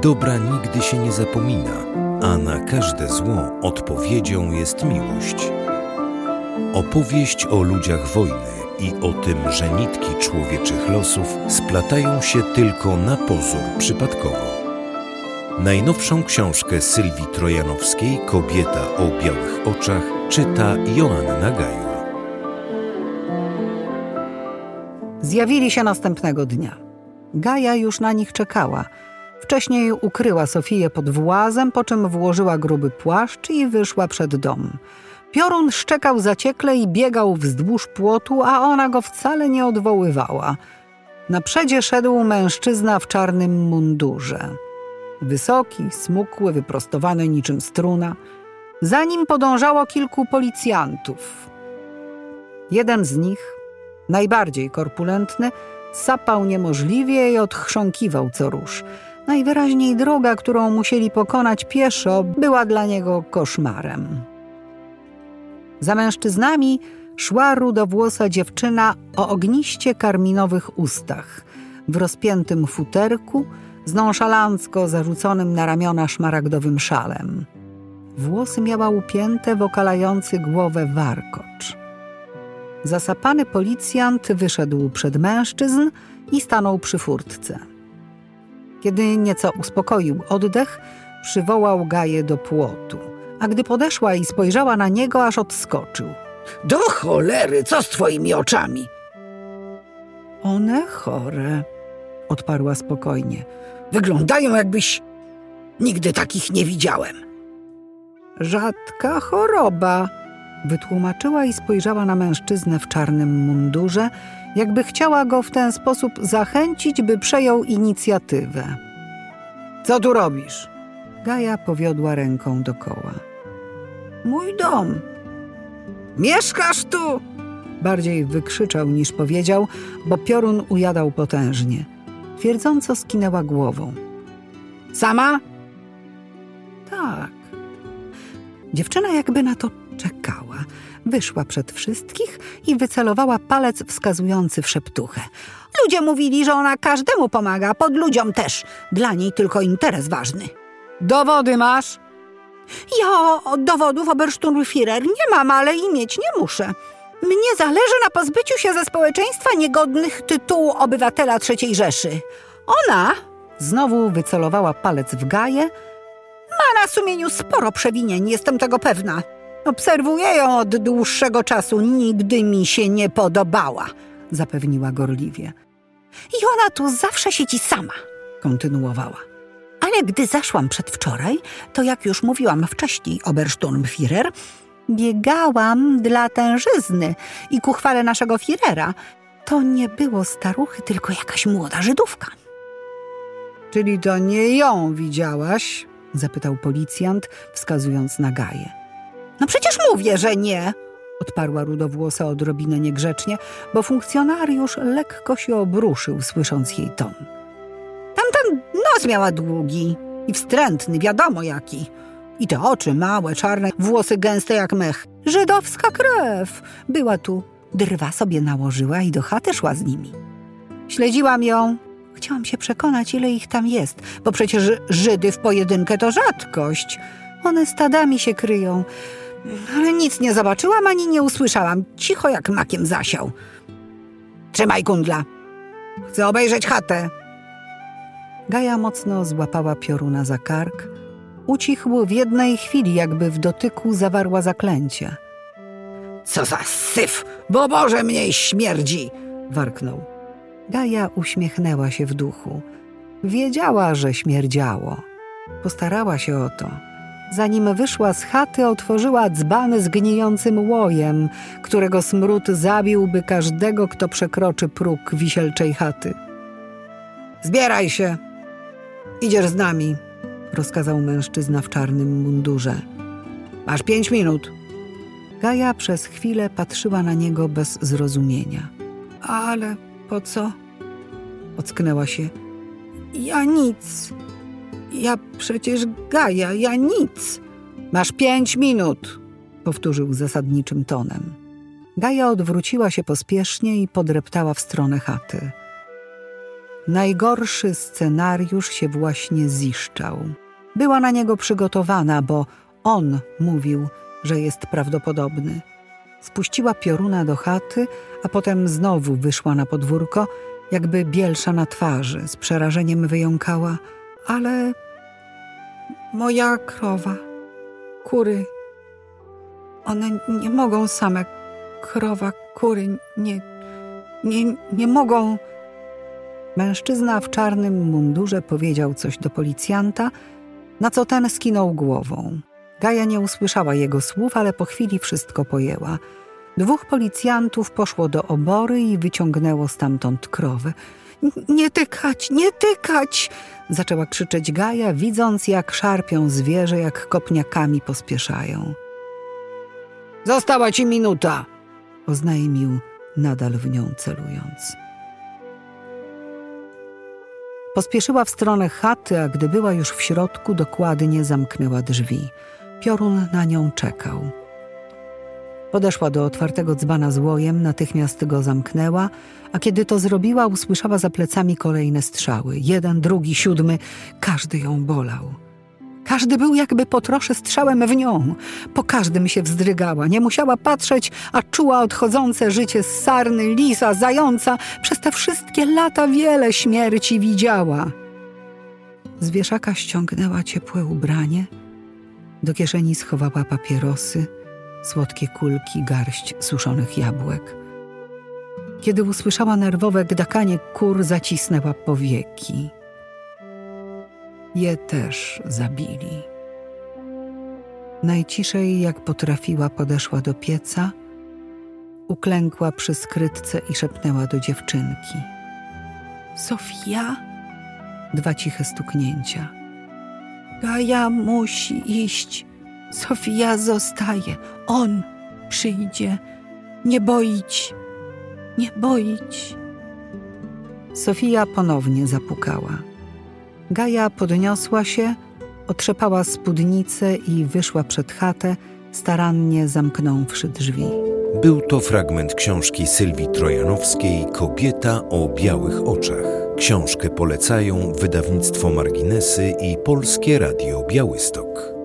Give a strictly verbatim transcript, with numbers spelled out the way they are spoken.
dobra nigdy się nie zapomina, a na każde zło odpowiedzią jest miłość. Opowieść o ludziach wojny i o tym, że nitki człowieczych losów splatają się tylko na pozór przypadkowo. Najnowszą książkę Sylwii Trojanowskiej „Kobieta o białych oczach” czyta Joanna Gajur. Zjawili się następnego dnia. Gaja już na nich czekała. Wcześniej ukryła Sofiję pod włazem, po czym włożyła gruby płaszcz i wyszła przed dom. Piorun szczekał zaciekle i biegał wzdłuż płotu, a ona go wcale nie odwoływała. Na przedzie szedł mężczyzna w czarnym mundurze. Wysoki, smukły, wyprostowany niczym struna. Za nim podążało kilku policjantów. Jeden z nich, najbardziej korpulentny, sapał niemożliwie i odchrząkiwał co rusz. Najwyraźniej droga, którą musieli pokonać pieszo, była dla niego koszmarem. Za mężczyznami szła rudowłosa dziewczyna o ogniście karminowych ustach, w rozpiętym futerku, z nonszalancko zarzuconym na ramiona szmaragdowym szalem. Włosy miała upięte w okalający głowę warkocz. Zasapany policjant wyszedł przed mężczyzn i stanął przy furtce. Kiedy nieco uspokoił oddech, przywołał Gaję do płotu, a gdy podeszła i spojrzała na niego, aż odskoczył. Do cholery, co z twoimi oczami? One chore, odparła spokojnie. Wyglądają, jakbyś nigdy takich nie widziałem. Rzadka choroba, wytłumaczyła i spojrzała na mężczyznę w czarnym mundurze, jakby chciała go w ten sposób zachęcić, by przejął inicjatywę. Co tu robisz? Gaja powiodła ręką dokoła. Mój dom. Mieszkasz tu? Bardziej wykrzyczał niż powiedział, bo piorun ujadał potężnie. Twierdząco skinęła głową. Sama? Tak. Dziewczyna jakby na to czekała. Wyszła przed wszystkich i wycelowała palec wskazujący w szeptuchę. Ludzie mówili, że ona każdemu pomaga, pod ludziom też. Dla niej tylko interes ważny. Dowody masz? Ja dowodów, Obersturmführer, nie mam, ale i mieć nie muszę. Mnie zależy na pozbyciu się ze społeczeństwa niegodnych tytułu obywatela trzeciej Rzeszy. Ona, znowu wycelowała palec w Gaję, ma na sumieniu sporo przewinień, jestem tego pewna. Obserwuję ją od dłuższego czasu, nigdy mi się nie podobała, zapewniła gorliwie. I ona tu zawsze siedzi sama, kontynuowała. Ale gdy zaszłam przedwczoraj, to jak już mówiłam wcześniej, Obersturmführer, biegałam dla tężyzny i ku chwale naszego Führera. To nie było staruchy, tylko jakaś młoda Żydówka. Czyli to nie ją widziałaś? Zapytał policjant, wskazując na Gaję. No przecież mówię, że nie, odparła rudowłosa odrobinę niegrzecznie, bo funkcjonariusz lekko się obruszył, słysząc jej ton. Tamten nos miała długi i wstrętny, wiadomo jaki. I te oczy małe, czarne, włosy gęste jak mech. Żydowska krew. Była tu, drwa sobie nałożyła i do chaty szła z nimi. Śledziłam ją. Chciałam się przekonać, ile ich tam jest, bo przecież Żydy w pojedynkę to rzadkość. One stadami się kryją. Ale nic nie zobaczyłam, ani nie usłyszałam. Cicho jak makiem zasiał. Trzymaj kundla. Chcę obejrzeć chatę. Gaja mocno złapała pioruna za kark. Ucichł w jednej chwili, jakby w dotyku zawarła zaklęcie. Co za syf, bo Boże mnie śmierdzi, warknął. Gaja uśmiechnęła się w duchu. Wiedziała, że śmierdziało. Postarała się o to. Zanim wyszła z chaty, otworzyła dzbany z gnijącym łojem, którego smród zabiłby każdego, kto przekroczy próg wisielczej chaty. Zbieraj się. Idziesz z nami, rozkazał mężczyzna w czarnym mundurze. Masz pięć minut. Gaja przez chwilę patrzyła na niego bez zrozumienia. Ale po co? Ocknęła się. Ja nic. Ja przecież Gaja, ja nic. Masz pięć minut, powtórzył zasadniczym tonem. Gaja odwróciła się pospiesznie i podreptała w stronę chaty. Najgorszy scenariusz się właśnie ziszczał. Była na niego przygotowana, bo on mówił, że jest prawdopodobny. Spuściła pioruna do chaty, a potem znowu wyszła na podwórko, jakby bielsza na twarzy. Z przerażeniem wyjąkała: ale moja krowa, kury, one nie mogą same. Krowa, kury, nie, nie, nie mogą. Mężczyzna w czarnym mundurze powiedział coś do policjanta, na co ten skinął głową. Gaja nie usłyszała jego słów, ale po chwili wszystko pojęła. Dwóch policjantów poszło do obory i wyciągnęło stamtąd krowę. Nie tykać, nie tykać! Zaczęła krzyczeć Gaja, widząc, jak szarpią zwierzę, jak kopniakami pospieszają. Została ci minuta! Oznajmił, nadal w nią celując. Pospieszyła w stronę chaty, a gdy była już w środku, dokładnie zamknęła drzwi. Piorun na nią czekał. Podeszła do otwartego dzbana z łojem, natychmiast go zamknęła, a kiedy to zrobiła, usłyszała za plecami kolejne strzały. Jeden, drugi, siódmy. Każdy ją bolał. Każdy był jakby po trosze strzałem w nią. Po każdym się wzdrygała. Nie musiała patrzeć, a czuła odchodzące życie z sarny, lisa, zająca. Przez te wszystkie lata wiele śmierci widziała. Z wieszaka ściągnęła ciepłe ubranie. Do kieszeni schowała papierosy, słodkie kulki, garść suszonych jabłek. Kiedy usłyszała nerwowe gdakanie kur, zacisnęła powieki. Je też zabili. Najciszej, jak potrafiła, podeszła do pieca, uklękła przy skrytce i szepnęła do dziewczynki. Sofia? Dwa ciche stuknięcia. Gaja musi iść. Sofia zostaje. On przyjdzie. Nie boić. Nie boić. Sofia ponownie zapukała. Gaja podniosła się, otrzepała spódnicę i wyszła przed chatę, starannie zamknąwszy drzwi. Był to fragment książki Sylwii Trojanowskiej „Kobieta o białych oczach”. Książkę polecają wydawnictwo Marginesy i Polskie Radio Białystok.